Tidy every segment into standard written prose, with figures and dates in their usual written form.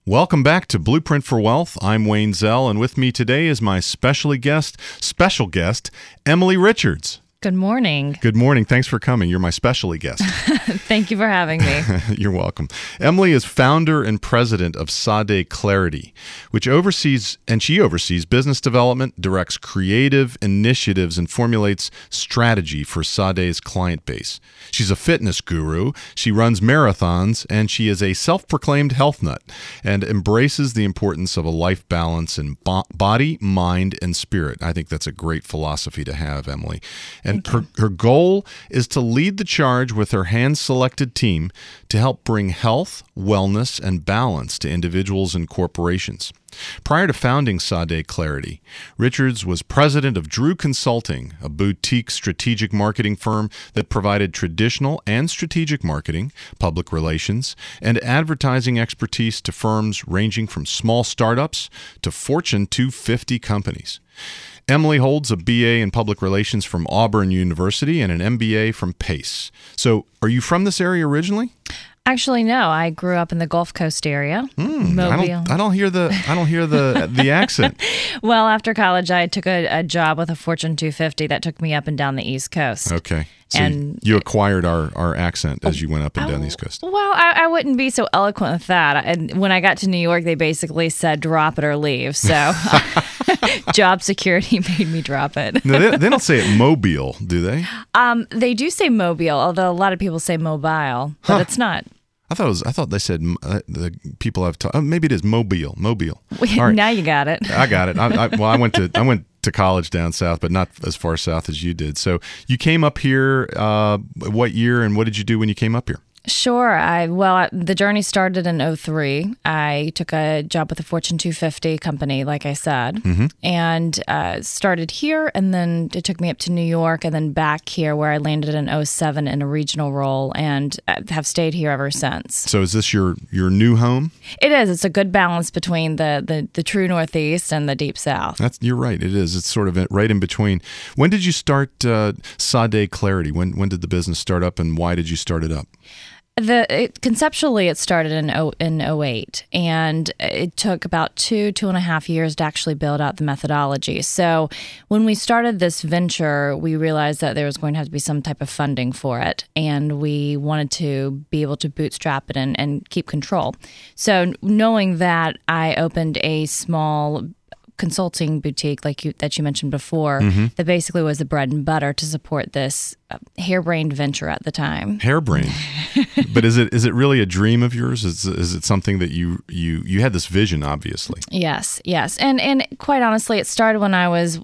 Welcome back to Blueprint for Wealth. I'm Wayne Zell, and with me today is my special guest, Emily Richards. Good morning. Good morning. Thanks for coming. You're my specialty guest. Thank you for having me. You're welcome. Emily is founder and president of Sade Clarity, which oversees business development, directs creative initiatives, and formulates strategy for Sade's client base. She's a fitness guru. She runs marathons, and she is a self-proclaimed health nut and embraces the importance of a life balance in body, mind, and spirit. I think that's a great philosophy to have, Emily. And her goal is to lead the charge with her hand-selected team to help bring health, wellness, and balance to individuals and corporations. Prior to founding Sade Clarity, Richards was president of Drew Consulting, a boutique strategic marketing firm that provided traditional and strategic marketing, public relations, and advertising expertise to firms ranging from small startups to Fortune 250 companies. Emily holds a BA in Public Relations from Auburn University and an MBA from Pace. So, are you from this area originally? Actually, no. I grew up in the Gulf Coast area, Mobile. I don't hear the accent. Well, after college, I took a job with a Fortune 250 that took me up and down the East Coast. Okay. So you acquired our accent as you went up and down the East Coast. Well, I wouldn't be so eloquent with that. And when I got to New York, they basically said, drop it or leave. So job security made me drop it. No, they don't say it Mobile, do they? They do say Mobile, although a lot of people say mobile, but it's not. I thought they said the people I've talked. Maybe it is Mobile. Right. Now you got it. I got it. I went to college down south, but not as far south as you did. So you came up here. What year and what did you do when you came up here? Sure. The journey started in 2003. I took a job with a Fortune 250 company, like I said, and started here, and then it took me up to New York and then back here where I landed in 2007 in a regional role and have stayed here ever since. So is this your new home? It is. It's a good balance between the true Northeast and the deep South. You're right. It is. It's sort of right in between. When did you start Sade Clarity? When did the business start up, and why did you start it up? Conceptually, it started in 2008, and it took about two and a half years to actually build out the methodology. So when we started this venture, we realized that there was going to have to be some type of funding for it, and we wanted to be able to bootstrap it and keep control. So knowing that, I opened a small consulting boutique that you mentioned before that basically was the bread and butter to support this harebrained venture at the time. Harebrained. But is it really a dream of yours? Is it something that you had this vision, obviously? Yes. And quite honestly, it started when I was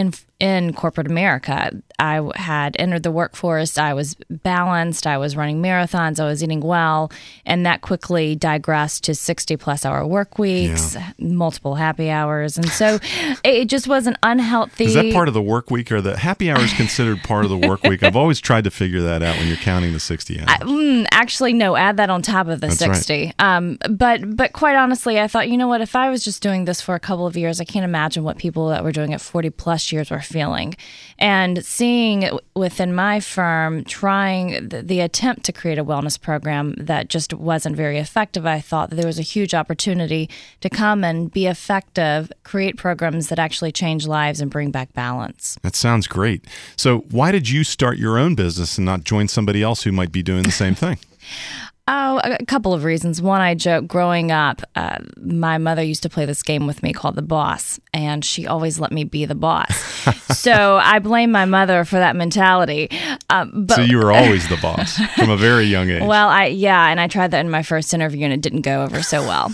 in corporate America. I had entered the workforce. I was balanced. I was running marathons. I was eating well. And that quickly digressed to 60-plus hour work weeks, multiple happy hours. And so it just was an unhealthy... Is that part of the work week, or the happy hour is considered part of the work week? I've always tried to figure that out when you're counting the 60 hours. Actually, no, add that on top of the That's 60. Right. But quite honestly, I thought, you know what, if I was just doing this for a couple of years, I can't imagine what people that were doing it 40-plus years were feeling. And seeing within my firm, trying the attempt to create a wellness program that just wasn't very effective, I thought that there was a huge opportunity to come and be effective, create programs that actually change lives and bring back balance. That sounds great. So why did you start your own business and not join somebody else who might be doing the same thing? Oh, a couple of reasons. One, I joke, growing up, my mother used to play this game with me called The Boss, and she always let me be the boss. So I blame my mother for that mentality. So you were always the boss from a very young age. Well, and I tried that in my first interview, and it didn't go over so well.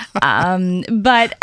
But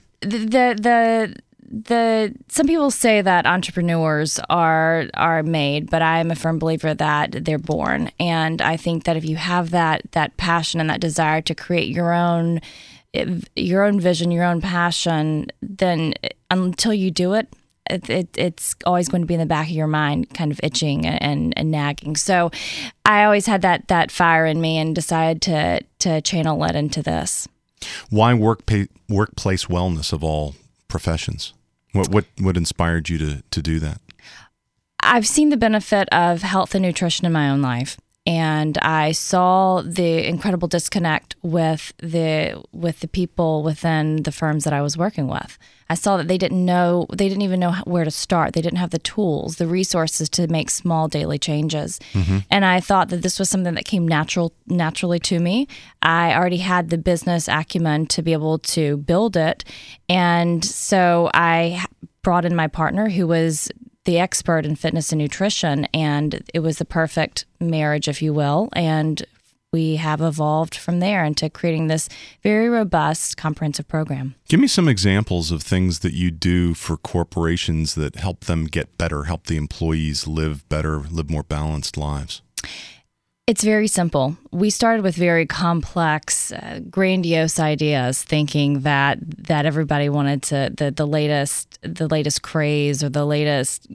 some people say that entrepreneurs are made, but I'm a firm believer that they're born. And I think that if you have that passion and that desire to create your own vision, your own passion, then until you do it, it's always going to be in the back of your mind, kind of itching and nagging. So I always had that fire in me and decided to channel it into this. Why workplace wellness of all professions? What inspired you to do that? I've seen the benefit of health and nutrition in my own life. and I saw the incredible disconnect with the people within the firms that I was working with. I saw that they didn't even know where to start. They didn't have the tools, the resources to make small daily changes. And I thought that this was something that came naturally to me. I already had the business acumen to be able to build it. And so I brought in my partner, who was the expert in fitness and nutrition, and it was the perfect marriage, if you will. And we have evolved from there into creating this very robust, comprehensive program. Give me some examples of things that you do for corporations that help them get better, help the employees live better, live more balanced lives. It's very simple. We started with very complex, grandiose ideas, thinking that everybody wanted the latest craze or the latest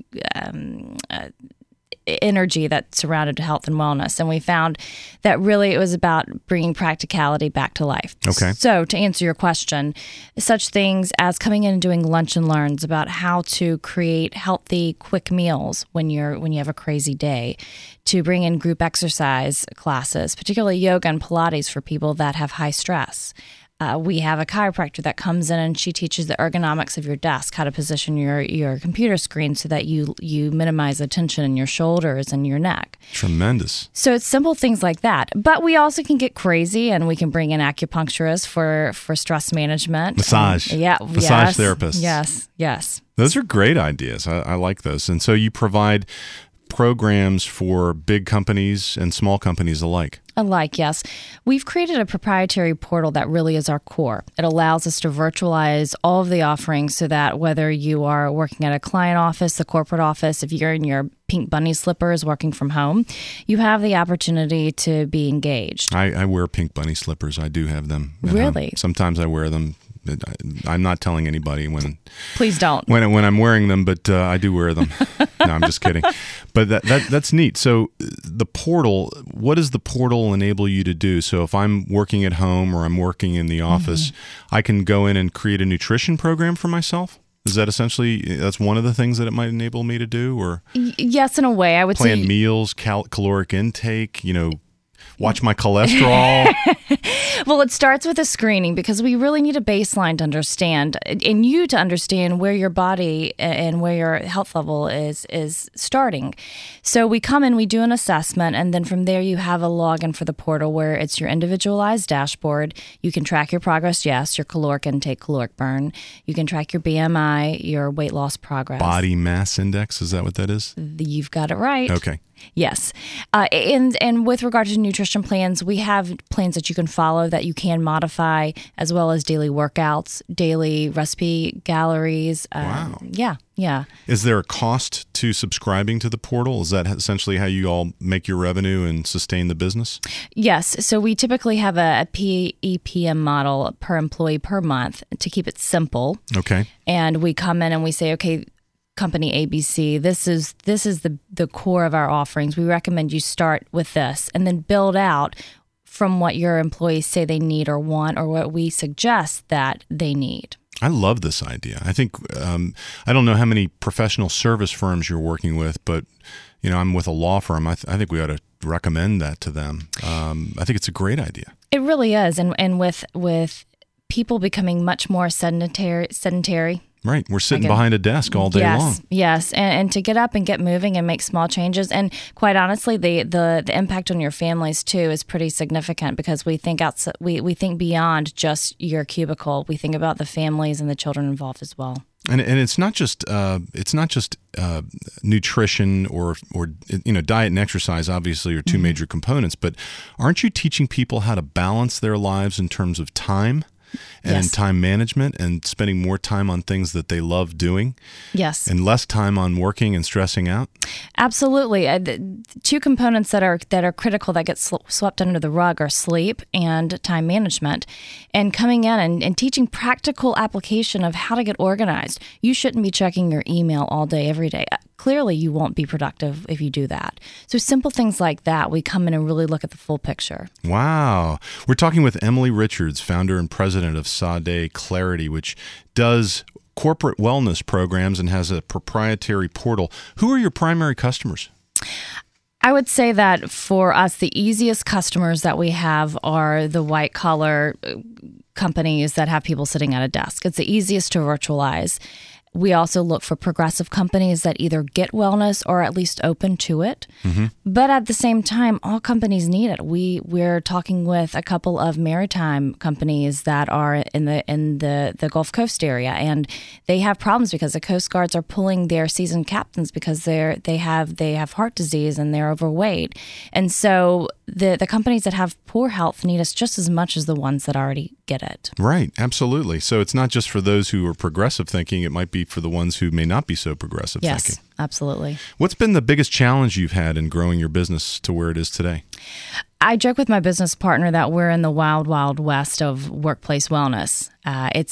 energy that surrounded health and wellness. And we found that really it was about bringing practicality back to life. Okay. So to answer your question, such things as coming in and doing lunch and learns about how to create healthy, quick meals when you have a crazy day, to bring in group exercise classes, particularly yoga and Pilates for people that have high stress. We have a chiropractor that comes in and she teaches the ergonomics of your desk, how to position your computer screen so that you minimize the tension in your shoulders and your neck. Tremendous. So it's simple things like that. But we also can get crazy, and we can bring in acupuncturists for stress management. Massage. Massage therapists. Yes. Those are great ideas. I like those. And so you provide programs for big companies and small companies alike. Yes. We've created a proprietary portal that really is our core. It allows us to virtualize all of the offerings so that whether you are working at a client office, the corporate office, if you're in your pink bunny slippers working from home, you have the opportunity to be engaged. I wear pink bunny slippers. I do have them at Really? home. Sometimes I wear them. I'm not telling anybody when. Please don't. When I'm wearing them, but I do wear them. No, I'm just kidding. But that's neat. So the portal, what does the portal enable you to do? So if I'm working at home or I'm working in the office, I can go in and create a nutrition program for myself? Is that essentially, that's one of the things that it might enable me to do? Or yes, in a way. I would plan say meals, caloric intake, watch my cholesterol. Well, it starts with a screening because we really need a baseline to understand, and you to understand where your body and where your health level is starting. So we come in, we do an assessment, and then from there you have a login for the portal where it's your individualized dashboard. You can track your progress, yes, your caloric intake, caloric burn. You can track your BMI, your weight loss progress. Body mass index, is that what that is? You've got it right. Okay. Yes. And with regard to nutrition plans, we have plans that you can follow that you can modify, as well as daily workouts, daily recipe galleries. Wow. Yeah. Is there a cost to subscribing to the portal? Is that essentially how you all make your revenue and sustain the business? Yes. So we typically have a PEPM model per employee per month to keep it simple. Okay. And we come in and we say, okay, company ABC, this is the core of our offerings. We recommend you start with this and then build out from what your employees say they need or want, or what we suggest that they need. I love this idea. I think, I don't know how many professional service firms you're working with, but I'm with a law firm. I think we ought to recommend that to them. I think it's a great idea. It really is. And with people becoming much more sedentary. Right. We're sitting behind a desk all day long. Yes. And to get up and get moving and make small changes. And quite honestly, the impact on your families too is pretty significant, because we think we think beyond just your cubicle. We think about the families and the children involved as well. And it's not just nutrition or diet and exercise obviously are two major components, but aren't you teaching people how to balance their lives in terms of time? And Yes. in time management, and spending more time on things that they love doing, Yes. and less time on working and stressing out? Absolutely. The two components that are critical that get swept under the rug are sleep and time management. And coming in and teaching practical application of how to get organized. You shouldn't be checking your email all day, every day. Clearly, you won't be productive if you do that. So simple things like that, we come in and really look at the full picture. Wow. We're talking with Emily Richards, founder and president of Sade Clarity, which does corporate wellness programs and has a proprietary portal. Who are your primary customers? I would say that for us, the easiest customers that we have are the white collar companies that have people sitting at a desk. It's the easiest to virtualize. We also look for progressive companies that either get wellness or at least open to it. Mm-hmm. But at the same time, all companies need it. We're talking with a couple of maritime companies that are in the Gulf Coast area, and they have problems because the Coast Guards are pulling their seasoned captains because they have heart disease and they're overweight. And so the companies that have poor health need us just as much as the ones that already get it. Right, absolutely. So it's not just for those who are progressive thinking, it might be for the ones who may not be so progressive thinking. Yes, absolutely. What's been the biggest challenge you've had in growing your business to where it is today? I joke with my business partner that we're in the wild, wild west of workplace wellness. It's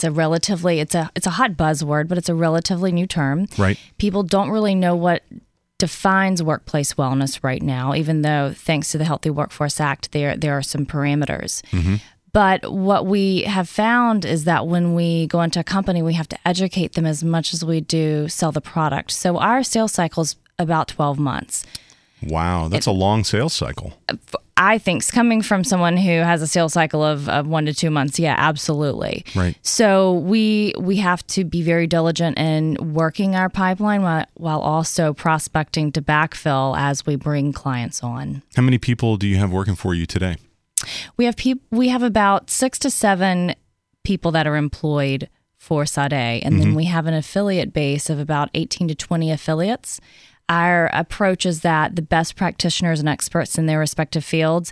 a hot buzzword, but it's a relatively new term. Right. People don't really know what defines workplace wellness right now, even though thanks to the Healthy Workforce Act, there are some parameters. Mm-hmm. But what we have found is that when we go into a company, we have to educate them as much as we do sell the product. So our sales cycle is about 12 months. Wow, that's a long sales cycle. I think, coming from someone who has a sales cycle of 1 to 2 months, yeah, absolutely. Right. So we have to be very diligent in working our pipeline while also prospecting to backfill as we bring clients on. How many people do you have working for you today? We have about 6 to 7 people that are employed for Sade, and then we have an affiliate base of about 18 to 20 affiliates. Our approach is that the best practitioners and experts in their respective fields,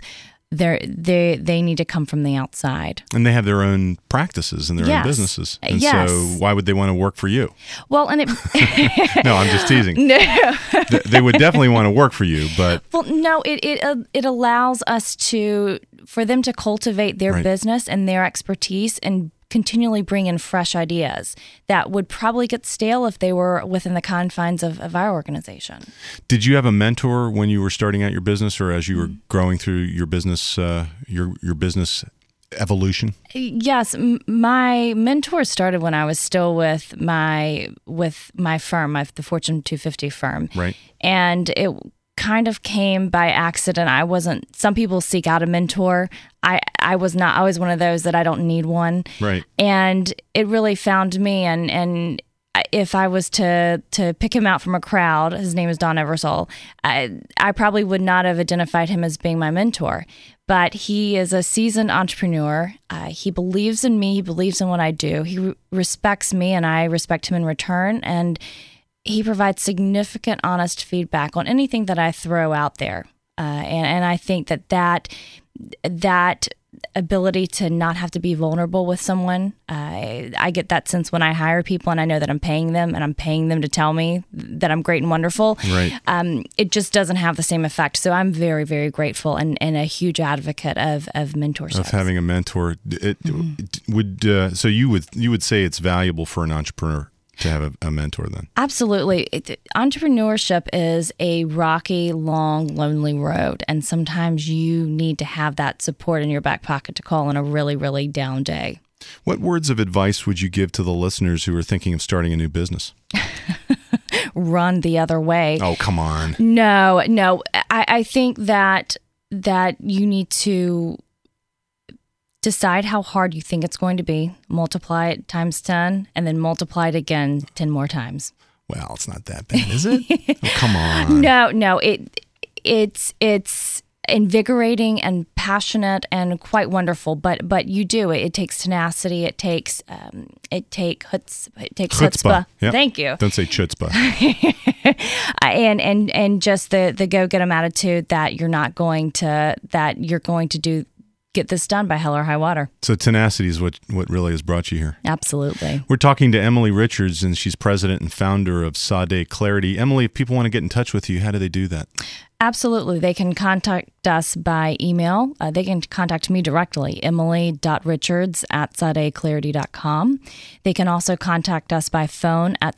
they need to come from the outside. And they have their own practices and their own businesses. And so why would they want to work for you? Well, and No, I'm just teasing. No. They would definitely want to work for you, but... Well, no, it allows us for them to cultivate their business and their expertise and continually bring in fresh ideas that would probably get stale if they were within the confines of our organization. Did you have a mentor when you were starting out your business, or as you were growing through your business, your business evolution? Yes, my mentor started when I was still with my firm, the Fortune 250 firm, right? And it kind of came by accident. Some people seek out a mentor. I was not. I was one of those that I don't need one. Right. And it really found me. And if I was to pick him out from a crowd, his name is Don Eversole, I probably would not have identified him as being my mentor. But he is a seasoned entrepreneur. He believes in me. He believes in what I do. He respects me, and I respect him in return. And he provides significant, honest feedback on anything that I throw out there. And I think that ability to not have to be vulnerable with someone, I get that sense when I hire people and I know that I'm paying them, and I'm paying them to tell me that I'm great and wonderful. Right. It just doesn't have the same effect. So I'm very, very grateful and a huge advocate of mentorship. Of having a mentor. So you would say it's valuable for an entrepreneur to have a mentor then? Absolutely. Entrepreneurship is a rocky, long, lonely road. And sometimes you need to have that support in your back pocket to call on a really, really down day. What words of advice would you give to the listeners who are thinking of starting a new business? Run the other way. Oh, come on. No. I think that you need to decide how hard you think it's going to be, multiply it times 10, and then multiply it again 10 more times. Well, it's not that bad, is it? Oh, come on. No. It's invigorating and passionate and quite wonderful, but you do it. It takes tenacity. It takes chutzpah. Yep. Thank you. Don't say chutzpah. and just the go get 'em attitude that you're going to get this done by hell or high water. So tenacity is what really has brought you here. Absolutely. We're talking to Emily Richards, and she's president and founder of Sade Clarity. Emily, if people want to get in touch with you, how do they do that? Absolutely. They can contact us by email. They can contact me directly, emily.richards@sadeclarity.com. They can also contact us by phone at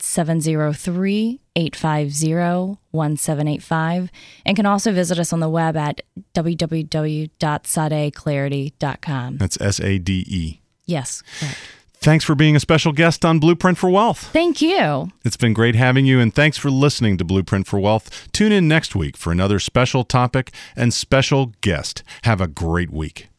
703-850-1785, and can also visit us on the web at www.sadeclarity.com. That's SADE. Yes, correct. Thanks for being a special guest on Blueprint for Wealth. Thank you. It's been great having you, and thanks for listening to Blueprint for Wealth. Tune in next week for another special topic and special guest. Have a great week.